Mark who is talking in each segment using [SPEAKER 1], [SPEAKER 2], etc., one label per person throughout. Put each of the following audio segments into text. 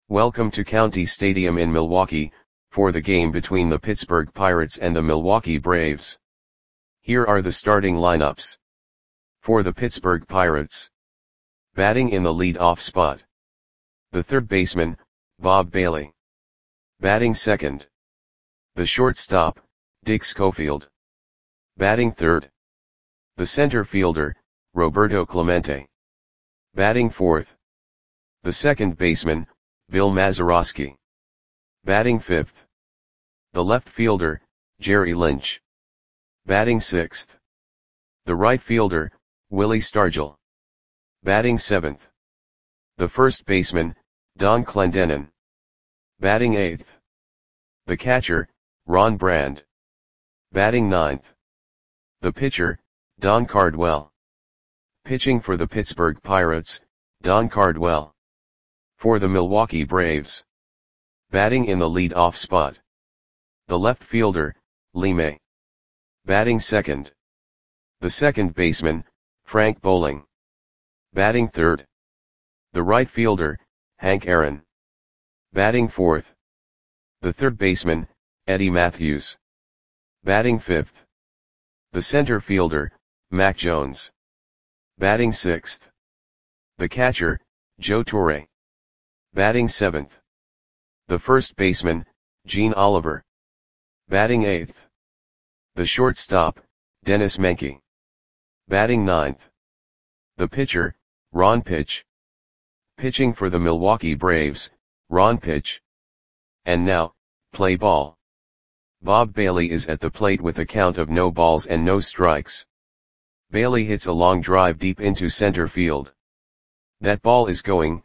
[SPEAKER 1] Welcome to County Stadium in Milwaukee, for the game between the Pittsburgh Pirates and the Milwaukee Braves. Here are the starting lineups. For the Pittsburgh Pirates. Batting in the lead-off spot. The third baseman, Bob Bailey. Batting second. The shortstop, Dick Schofield. Batting third. The center fielder, Roberto Clemente. Batting fourth. The second baseman, Bill Mazeroski. Batting fifth. The left fielder, Jerry Lynch. Batting sixth. The right fielder, Willie Stargell. Batting seventh. The first baseman, Don Clendenon. Batting eighth. The catcher, Ron Brand. Batting ninth. The pitcher, Don Cardwell. Pitching for the Pittsburgh Pirates, Don Cardwell. For the Milwaukee Braves. Batting in the lead-off spot. The left fielder, Lee May. Batting second. The second baseman, Frank Bowling. Batting third. The right fielder, Hank Aaron. Batting fourth. The third baseman, Eddie Mathews. Batting fifth. The center fielder, Mac Jones. Batting sixth. The catcher, Joe Torre. Batting seventh. The first baseman, Gene Oliver. Batting eighth. The shortstop, Dennis Menke. Batting ninth. The pitcher, Ron Pitch. Pitching for the Milwaukee Braves, Ron Pitch. And now, play ball. Bob Bailey is at the plate with a count of no balls and no strikes. Bailey hits a long drive deep into center field. That ball is going,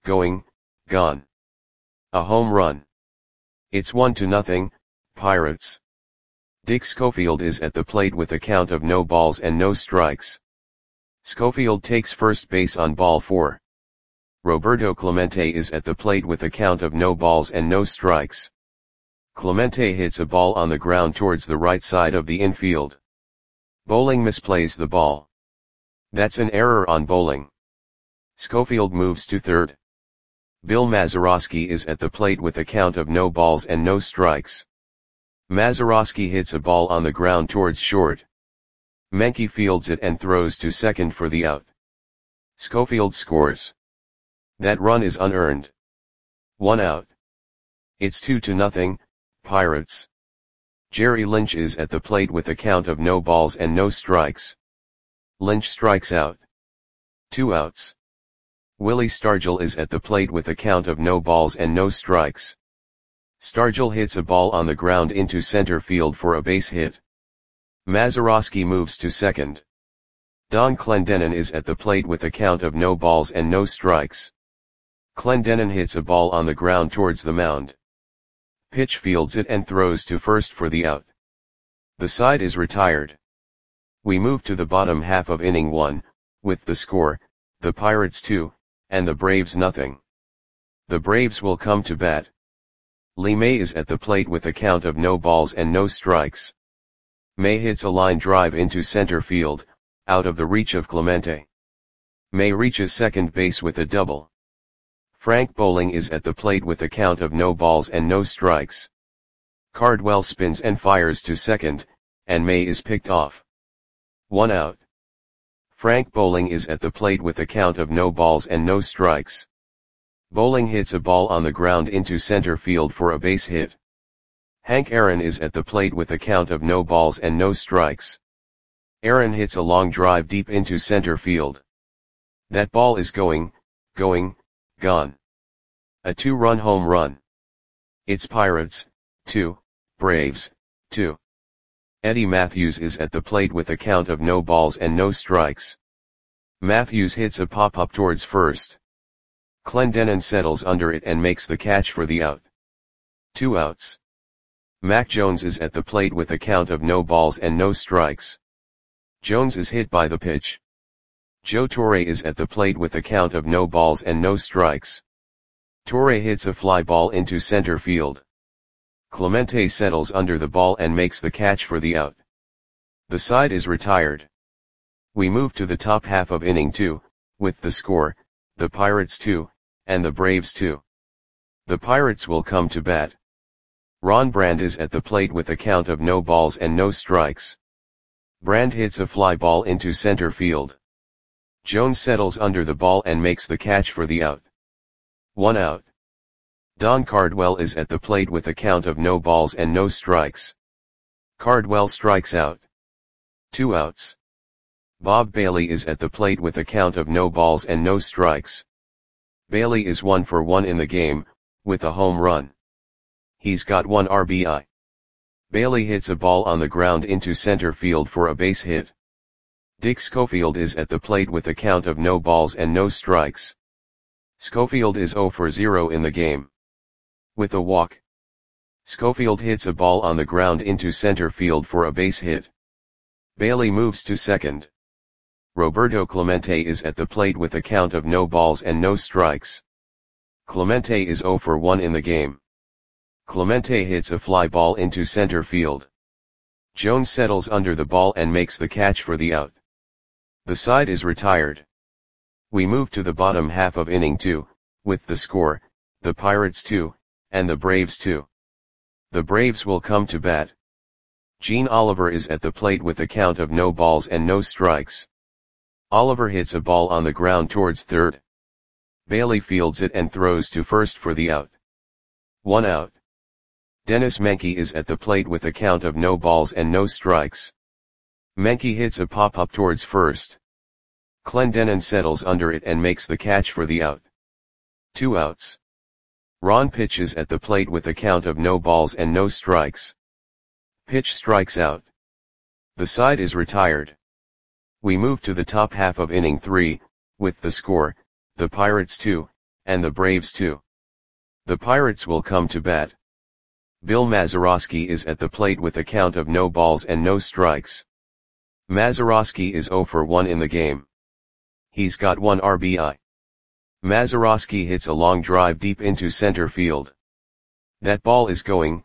[SPEAKER 1] gone. A home run. It's 1-0, Pirates. Dick Schofield is at the plate with a count of no balls and no strikes. Schofield takes first base on ball 4. Roberto Clemente is at the plate with a count of no balls and no strikes. Clemente hits a ball on the ground towards the right side of the infield. Bowling misplays the ball. That's an error on Bowling. Schofield moves to third. Bill Mazeroski is at the plate with a count of no balls and no strikes. Mazeroski hits a ball on the ground towards short. Menke fields it and throws to second for the out. Schofield scores. That run is unearned. 1 out. It's 2-0, Pirates. Jerry Lynch is at the plate with a count of no balls and no strikes. Lynch strikes out. 2 outs. Willie Stargell is at the plate with a count of no balls and no strikes. Stargell hits a ball on the ground into center field for a base hit. Mazeroski moves to second. Don Clendenon is at the plate with a count of no balls and no strikes. Clendenon hits a ball on the ground towards the mound. Pitch fields it and throws to first for the out. The side is retired. We move to the bottom half of inning 1, with the score, the Pirates 2, and the Braves nothing. The Braves will come to bat. Lee May is at the plate with a count of no balls and no strikes. May hits a line drive into center field, out of the reach of Clemente. May reaches second base with a double. Frank Bowling is at the plate with a count of no balls and no strikes. Cardwell spins and fires to second, and May is picked off. 1 out. Frank Bowling is at the plate with a count of no balls and no strikes. Bowling hits a ball on the ground into center field for a base hit. Hank Aaron is at the plate with a count of no balls and no strikes. Aaron hits a long drive deep into center field. That ball is going, gone. A 2-run home run. It's Pirates, 2, Braves, 2. Eddie Mathews is at the plate with a count of no balls and no strikes. Mathews hits a pop-up towards first. Clendenon settles under it and makes the catch for the out. 2 outs. Mac Jones is at the plate with a count of no balls and no strikes. Jones is hit by the pitch. Joe Torre is at the plate with a count of no balls and no strikes. Torre hits a fly ball into center field. Clemente settles under the ball and makes the catch for the out. The side is retired. We move to the top half of inning 2, with the score, the Pirates 2, and the Braves 2. The Pirates will come to bat. Ron Brand is at the plate with a count of no balls and no strikes. Brand hits a fly ball into center field. Jones settles under the ball and makes the catch for the out. 1 out. Don Cardwell is at the plate with a count of no balls and no strikes. Cardwell strikes out. 2 outs. Bob Bailey is at the plate with a count of no balls and no strikes. Bailey is 1 for 1 in the game, with a home run. He's got 1 RBI. Bailey hits a ball on the ground into center field for a base hit. Dick Schofield is at the plate with a count of no balls and no strikes. Schofield is 0 for 0 in the game. With a walk. Schofield hits a ball on the ground into center field for a base hit. Bailey moves to second. Roberto Clemente is at the plate with a count of no balls and no strikes. Clemente is 0 for 1 in the game. Clemente hits a fly ball into center field. Jones settles under the ball and makes the catch for the out. The side is retired. We move to the bottom half of inning 2, with the score, the Pirates 2, and the Braves 2. The Braves will come to bat. Gene Oliver is at the plate with a count of no balls and no strikes. Oliver hits a ball on the ground towards third. Bailey fields it and throws to first for the out. 1 out. Dennis Menke is at the plate with a count of no balls and no strikes. Menke hits a pop-up towards first. Clendenon settles under it and makes the catch for the out. 2 outs. Ron pitches at the plate with a count of no balls and no strikes. Pitch strikes out. The side is retired. We move to the top half of inning 3, with the score, the Pirates 2, and the Braves 2. The Pirates will come to bat. Bill Mazeroski is at the plate with a count of no balls and no strikes. Mazeroski is 0 for 1 in the game. He's got 1 RBI. Mazeroski hits a long drive deep into center field. That ball is gone.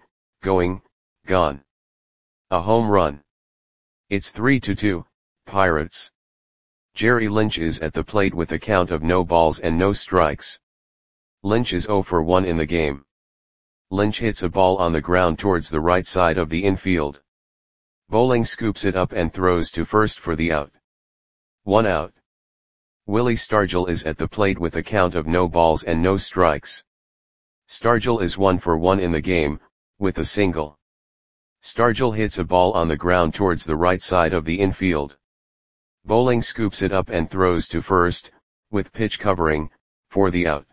[SPEAKER 1] A home run. It's 3-2, Pirates. Jerry Lynch is at the plate with a count of no balls and no strikes. Lynch is 0 for 1 in the game. Lynch hits a ball on the ground towards the right side of the infield. Bowling scoops it up and throws to first for the out. 1 out. Willie Stargell is at the plate with a count of no balls and no strikes. Stargell is 1 for 1 in the game, with a single. Stargell hits a ball on the ground towards the right side of the infield. Bowling scoops it up and throws to first, with pitch covering, for the out.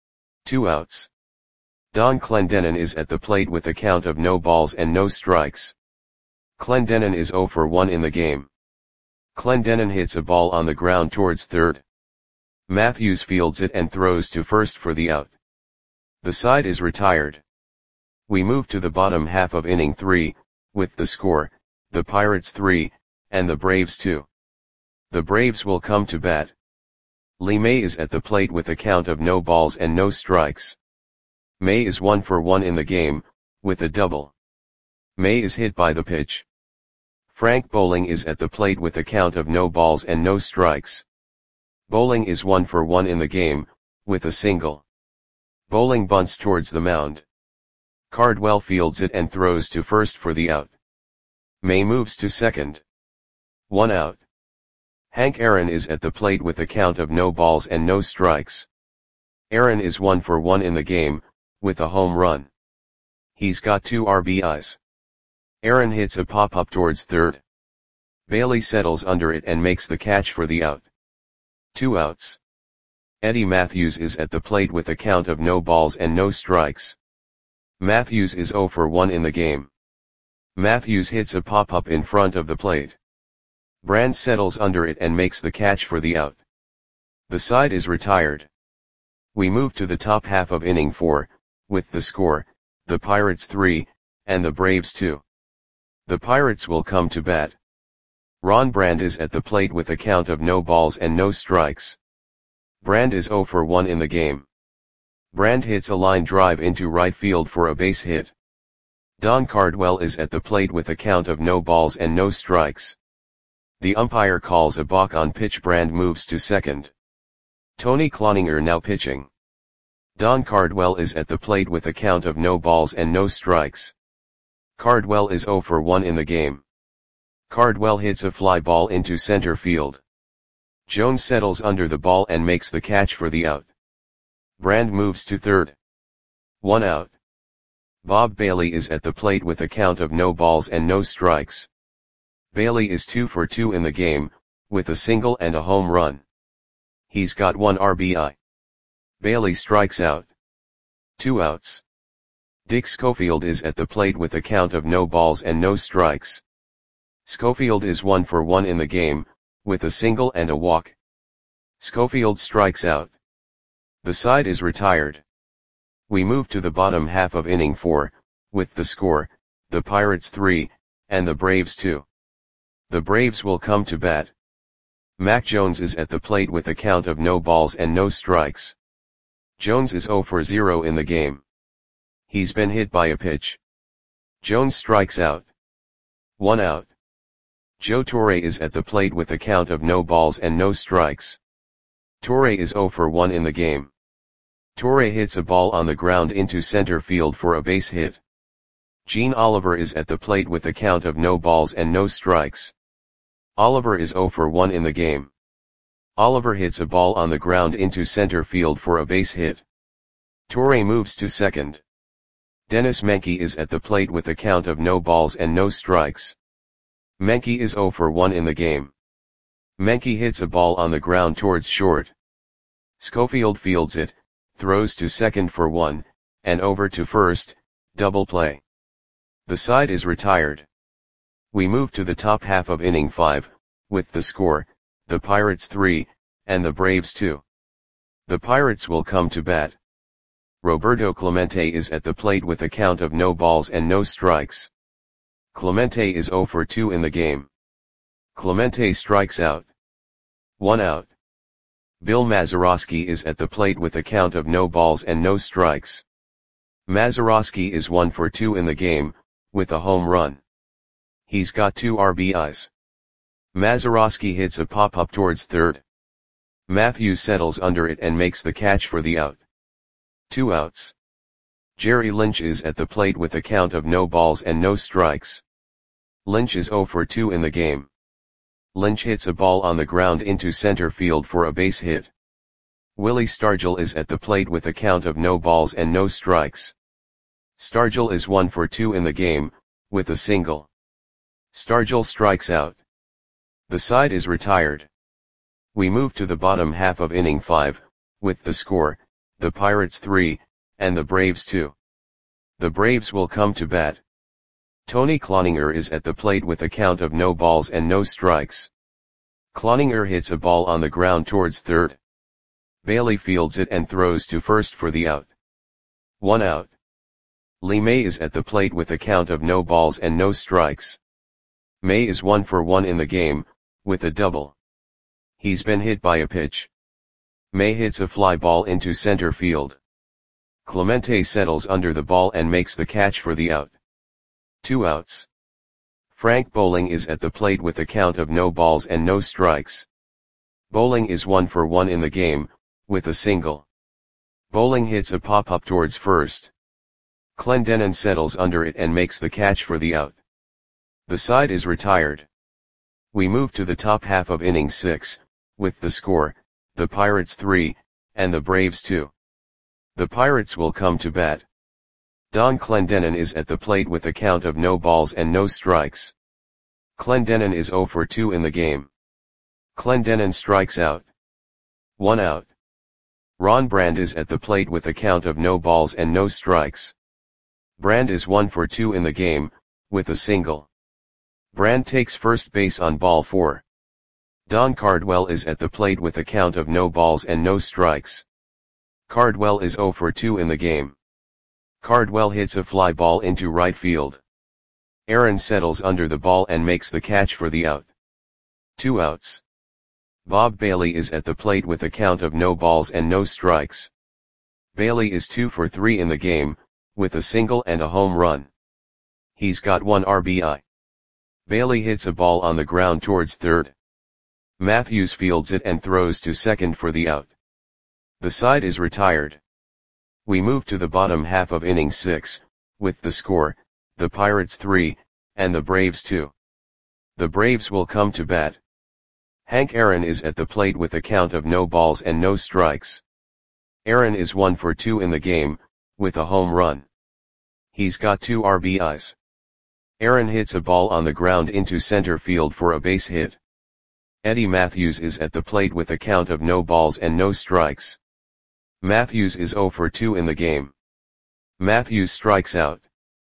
[SPEAKER 1] 2 outs. Don Clendenon is at the plate with a count of no balls and no strikes. Clendenon is 0 for 1 in the game. Clendenon hits a ball on the ground towards third. Matthews fields it and throws to first for the out. The side is retired. We move to the bottom half of inning 3, with the score, the Pirates 3, and the Braves 2. The Braves will come to bat. Lee May is at the plate with a count of no balls and no strikes. May is 1 for 1 in the game, with a double. May is hit by the pitch. Frank Bowling is at the plate with a count of no balls and no strikes. Bowling is 1 for 1 in the game, with a single. Bowling bunts towards the mound. Cardwell fields it and throws to first for the out. May moves to second. 1 out. Hank Aaron is at the plate with a count of no balls and no strikes. Aaron is 1 for 1 in the game, with a home run. He's got 2 RBIs. Aaron hits a pop-up towards third. Bailey settles under it and makes the catch for the out. 2 outs. Eddie Matthews is at the plate with a count of no balls and no strikes. Matthews is 0 for 1 in the game. Matthews hits a pop-up in front of the plate. Brand settles under it and makes the catch for the out. The side is retired. We move to the top half of inning 4, with the score, the Pirates 3, and the Braves 2. The Pirates will come to bat. Ron Brand is at the plate with a count of no balls and no strikes. Brand is 0 for 1 in the game. Brand hits a line drive into right field for a base hit. Don Cardwell is at the plate with a count of no balls and no strikes. The umpire calls a balk on pitch. Brand moves to second. Tony Cloninger now pitching. Don Cardwell is at the plate with a count of no balls and no strikes. Cardwell is 0 for 1 in the game. Cardwell hits a fly ball into center field. Jones settles under the ball and makes the catch for the out. Brand moves to third. 1 out. Bob Bailey is at the plate with a count of no balls and no strikes. Bailey is 2 for 2 in the game, with a single and a home run. He's got 1 RBI. Bailey strikes out. 2 outs. Dick Schofield is at the plate with a count of no balls and no strikes. Schofield is 1 for 1 in the game, with a single and a walk. Schofield strikes out. The side is retired. We move to the bottom half of inning 4, with the score, the Pirates 3, and the Braves 2. The Braves will come to bat. Mac Jones is at the plate with a count of no balls and no strikes. Jones is 0 for 0 in the game. He's been hit by a pitch. Jones strikes out. 1 out. Joe Torre is at the plate with a count of no balls and no strikes. Torre is 0 for 1 in the game. Torre hits a ball on the ground into center field for a base hit. Gene Oliver is at the plate with a count of no balls and no strikes. Oliver is 0 for 1 in the game. Oliver hits a ball on the ground into center field for a base hit. Torre moves to second. Dennis Menke is at the plate with a count of no balls and no strikes. Menke is 0 for 1 in the game. Menke hits a ball on the ground towards short. Schofield fields it, throws to second for 1, and over to first, double play. The side is retired. We move to the top half of inning 5, with the score, the Pirates 3, and the Braves 2. The Pirates will come to bat. Roberto Clemente is at the plate with a count of no balls and no strikes. Clemente is 0 for 2 in the game. Clemente strikes out. 1 out. Bill Mazeroski is at the plate with a count of no balls and no strikes. Mazeroski is 1 for 2 in the game, with a home run. He's got 2 RBIs. Mazeroski hits a pop-up towards third. Matthews settles under it and makes the catch for the out. 2 outs. Jerry Lynch is at the plate with a count of no balls and no strikes. Lynch is 0 for 2 in the game. Lynch hits a ball on the ground into center field for a base hit. Willie Stargell is at the plate with a count of no balls and no strikes. Stargell is 1 for 2 in the game, with a single. Stargell strikes out. The side is retired. We move to the bottom half of inning 5, with the score, the Pirates 3, and the Braves 2. The Braves will come to bat. Tony Cloninger is at the plate with a count of no balls and no strikes. Cloninger hits a ball on the ground towards third. Bailey fields it and throws to first for the out. 1 out. Lee May is at the plate with a count of no balls and no strikes. May is 1 for 1 in the game, with a double. He's been hit by a pitch. May hits a fly ball into center field. Clemente settles under the ball and makes the catch for the out. 2 outs. Frank Bowling is at the plate with a count of no balls and no strikes. Bowling is 1 for 1 in the game, with a single. Bowling hits a pop-up towards first. Clendenon settles under it and makes the catch for the out. The side is retired. We move to the top half of inning 6, with the score, the Pirates 3, and the Braves 2. The Pirates will come to bat. Don Clendenon is at the plate with a count of no balls and no strikes. Clendenon is 0 for 2 in the game. Clendenon strikes out. 1 out. Ron Brand is at the plate with a count of no balls and no strikes. Brand is 1 for 2 in the game, with a single. Brand takes first base on ball 4. Don Cardwell is at the plate with a count of no balls and no strikes. Cardwell is 0 for 2 in the game. Cardwell hits a fly ball into right field. Aaron settles under the ball and makes the catch for the out. 2 outs. Bob Bailey is at the plate with a count of no balls and no strikes. Bailey is 2 for 3 in the game, with a single and a home run. He's got 1 RBI. Bailey hits a ball on the ground towards third. Matthews fields it and throws to second for the out. The side is retired. We move to the bottom half of inning 6, with the score, the Pirates 3, and the Braves 2. The Braves will come to bat. Hank Aaron is at the plate with a count of no balls and no strikes. Aaron is 1 for 2 in the game, with a home run. He's got 2 RBIs. Aaron hits a ball on the ground into center field for a base hit. Eddie Matthews is at the plate with a count of no balls and no strikes. Matthews is 0 for 2 in the game. Matthews strikes out.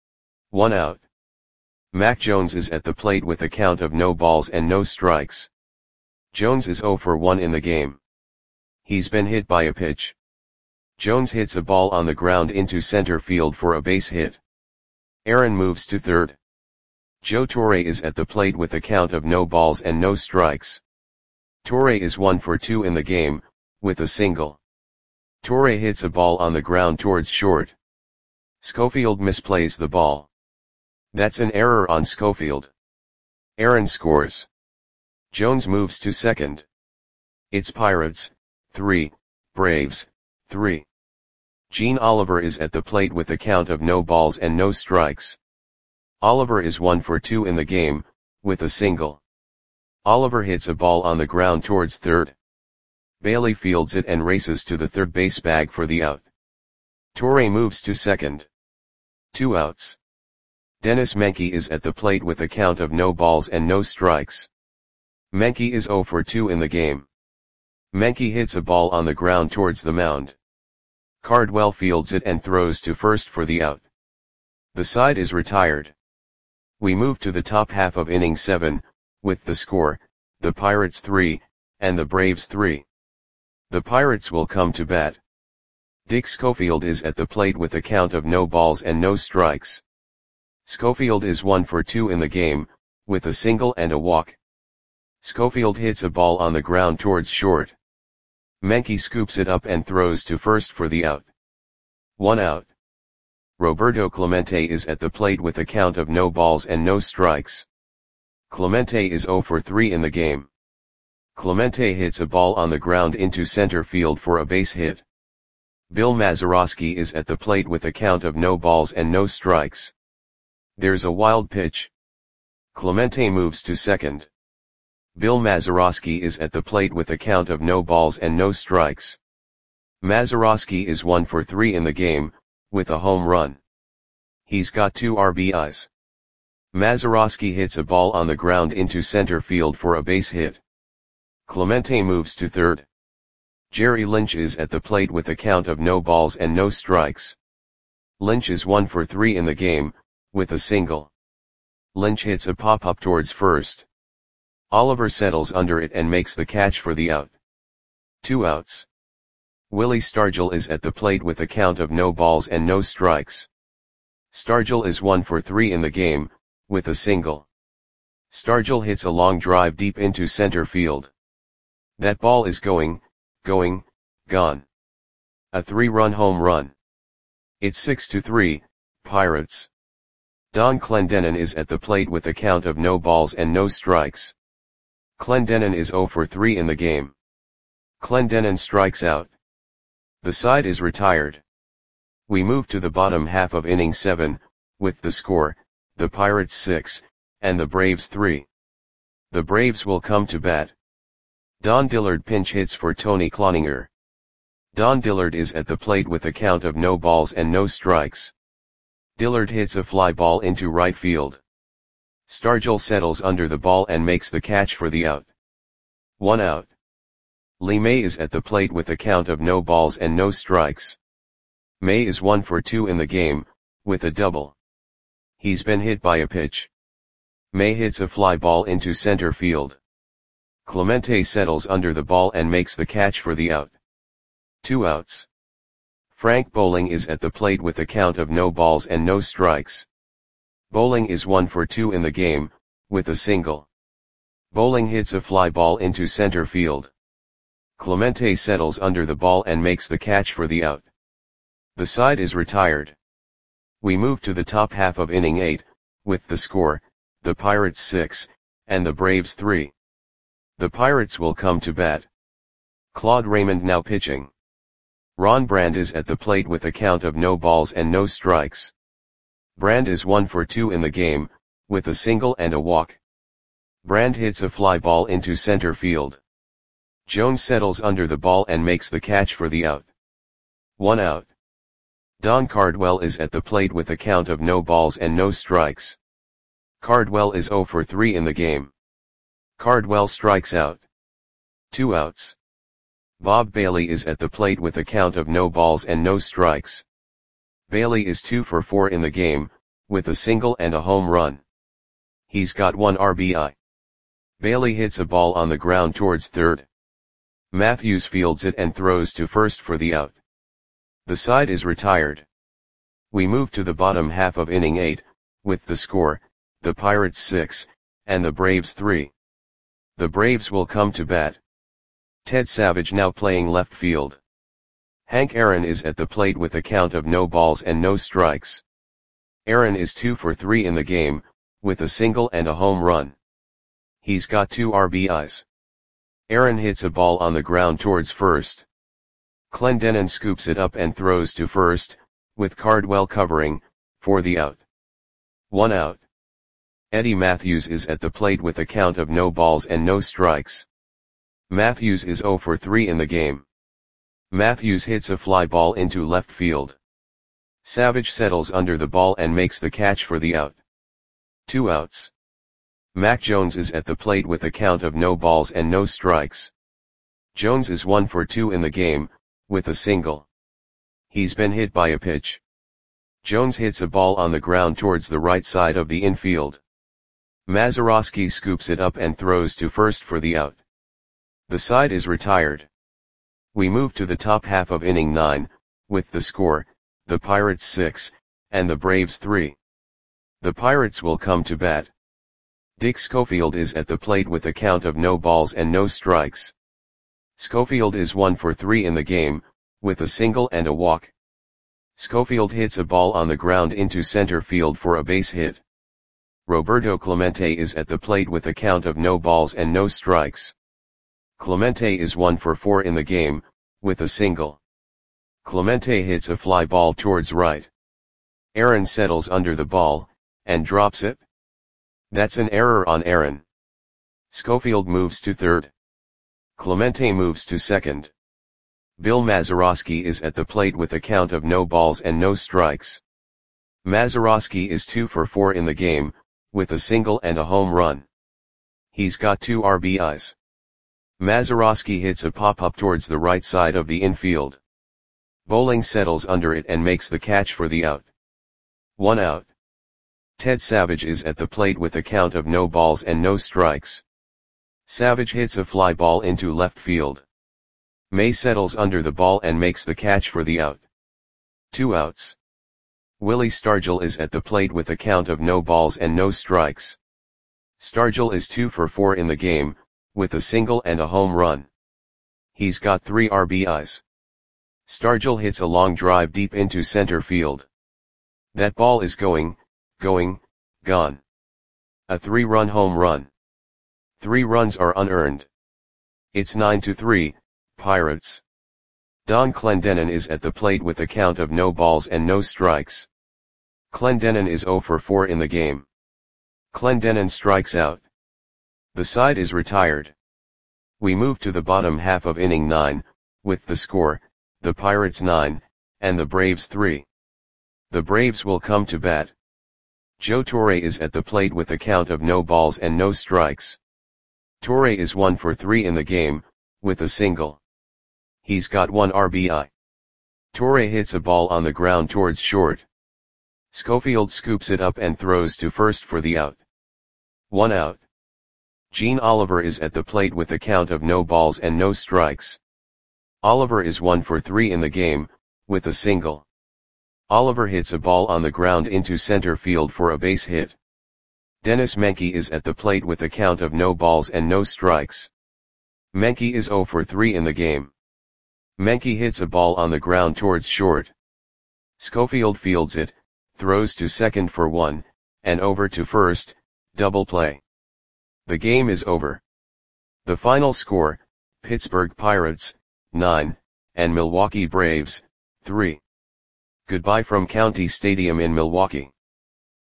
[SPEAKER 1] 1 out. Mac Jones is at the plate with a count of no balls and no strikes. Jones is 0 for 1 in the game. He's been hit by a pitch. Jones hits a ball on the ground into center field for a base hit. Aaron moves to third. Joe Torre is at the plate with a count of no balls and no strikes. Torre is 1 for 2 in the game, with a single. Torre hits a ball on the ground towards short. Schofield misplays the ball. That's an error on Schofield. Aaron scores. Jones moves to second. It's Pirates, 3, Braves, 3. Gene Oliver is at the plate with a count of no balls and no strikes. Oliver is 1 for 2 in the game, with a single. Oliver hits a ball on the ground towards third. Bailey fields it and races to the third base bag for the out. Torre moves to second. 2 outs. Dennis Menke is at the plate with a count of no balls and no strikes. Menke is 0 for 2 in the game. Menke hits a ball on the ground towards the mound. Cardwell fields it and throws to first for the out. The side is retired. We move to the top half of inning 7, with the score, the Pirates 3, and the Braves 3. The Pirates will come to bat. Dick Schofield is at the plate with a count of no balls and no strikes. Schofield is 1 for 2 in the game, with a single and a walk. Schofield hits a ball on the ground towards short. Menke scoops it up and throws to first for the out. 1 out. Roberto Clemente is at the plate with a count of no balls and no strikes. Clemente is 0 for 3 in the game. Clemente hits a ball on the ground into center field for a base hit. Bill Mazeroski is at the plate with a count of no balls and no strikes. There's a wild pitch. Clemente moves to second. Bill Mazeroski is at the plate with a count of no balls and no strikes. Mazeroski is 1 for 3 in the game, with a home run. He's got 2 RBIs. Mazeroski hits a ball on the ground into center field for a base hit. Clemente moves to third. Jerry Lynch is at the plate with a count of no balls and no strikes. Lynch is 1 for 3 in the game, with a single. Lynch hits a pop-up towards first. Oliver settles under it and makes the catch for the out. 2 outs. Willie Stargell is at the plate with a count of no balls and no strikes. Stargell is 1 for 3 in the game, with a single. Stargell hits a long drive deep into center field. That ball is gone. A 3-run home run. It's 6-3, Pirates. Don Clendenon is at the plate with a count of no balls and no strikes. Clendenon is 0 for 3 in the game. Clendenon strikes out. The side is retired. We move to the bottom half of inning 7, with the score, the Pirates 6, and the Braves 3. The Braves will come to bat. Don Dillard pinch hits for Tony Cloninger. Don Dillard is at the plate with a count of no balls and no strikes. Dillard hits a fly ball into right field. Stargell settles under the ball and makes the catch for the out. 1 out. Lee May is at the plate with a count of no balls and no strikes. May is 1 for 2 in the game, with a double. He's been hit by a pitch. May hits a fly ball into center field. Clemente settles under the ball and makes the catch for the out. 2 outs. Frank Bowling is at the plate with a count of no balls and no strikes. Bowling is 1 for 2 in the game, with a single. Bowling hits a fly ball into center field. Clemente settles under the ball and makes the catch for the out. The side is retired. We move to the top half of inning 8, with the score, the Pirates 6, and the Braves 3. The Pirates will come to bat. Claude Raymond now pitching. Ron Brand is at the plate with a count of no balls and no strikes. Brand is 1 for 2 in the game, with a single and a walk. Brand hits a fly ball into center field. Jones settles under the ball and makes the catch for the out. 1 out. Don Cardwell is at the plate with a count of no balls and no strikes. Cardwell is 0 for 3 in the game. Cardwell strikes out. 2 outs. Bob Bailey is at the plate with a count of no balls and no strikes. Bailey is 2 for 4 in the game, with a single and a home run. He's got 1 RBI. Bailey hits a ball on the ground towards third. Matthews fields it and throws to first for the out. The side is retired. We move to the bottom half of inning 8, with the score, the Pirates 6, and the Braves 3. The Braves will come to bat. Ted Savage now playing left field. Hank Aaron is at the plate with a count of no balls and no strikes. Aaron is 2 for 3 in the game, with a single and a home run. He's got 2 RBIs. Aaron hits a ball on the ground towards first. Clendenon scoops it up and throws to first, with Cardwell covering, for the out. 1 out. Eddie Matthews is at the plate with a count of no balls and no strikes. Matthews is 0 for 3 in the game. Matthews hits a fly ball into left field. Savage settles under the ball and makes the catch for the out. 2 outs. Mac Jones is at the plate with a count of no balls and no strikes. Jones is 1 for 2 in the game, with a single. He's been hit by a pitch. Jones hits a ball on the ground towards the right side of the infield. Mazeroski scoops it up and throws to first for the out. The side is retired. We move to the top half of inning 9, with the score, the Pirates 6, and the Braves 3. The Pirates will come to bat. Dick Schofield is at the plate with a count of no balls and no strikes. Schofield is 1 for 3 in the game, with a single and a walk. Schofield hits a ball on the ground into center field for a base hit. Roberto Clemente is at the plate with a count of no balls and no strikes. Clemente is 1 for 4 in the game, with a single. Clemente hits a fly ball towards right. Aaron settles under the ball, and drops it. That's an error on Aaron. Schofield moves to third. Clemente moves to second. Bill Mazeroski is at the plate with a count of no balls and no strikes. Mazeroski is 2 for 4 in the game, with a single and a home run. He's got 2 RBIs. Mazeroski hits a pop-up towards the right side of the infield. Bowling settles under it and makes the catch for the out. 1 out. Ted Savage is at the plate with a count of no balls and no strikes. Savage hits a fly ball into left field. May settles under the ball and makes the catch for the out. 2 outs. Willie Stargell is at the plate with a count of no balls and no strikes. Stargell is 2 for 4 in the game, with a single and a home run. He's got 3 RBIs. Stargell hits a long drive deep into center field. That ball is gone. A 3-run home run. 3 runs are unearned. It's 9-3, Pirates. Don Clendenon is at the plate with a count of no balls and no strikes. Clendenon is 0 for 4 in the game. Clendenon strikes out. The side is retired. We move to the bottom half of inning 9, with the score, the Pirates 9, and the Braves 3. The Braves will come to bat. Joe Torre is at the plate with a count of no balls and no strikes. Torre is 1 for 3 in the game, with a single. He's got 1 RBI. Torre hits a ball on the ground towards short. Schofield scoops it up and throws to first for the out. 1 out. Gene Oliver is at the plate with a count of no balls and no strikes. Oliver is 1 for 3 in the game, with a single. Oliver hits a ball on the ground into center field for a base hit. Dennis Menke is at the plate with a count of no balls and no strikes. Menke is 0 for 3 in the game. Menke hits a ball on the ground towards short. Schofield fields it, throws to second for 1, and over to first, double play. The game is over. The final score, Pittsburgh Pirates, 9, and Milwaukee Braves, 3. Goodbye from County Stadium in Milwaukee.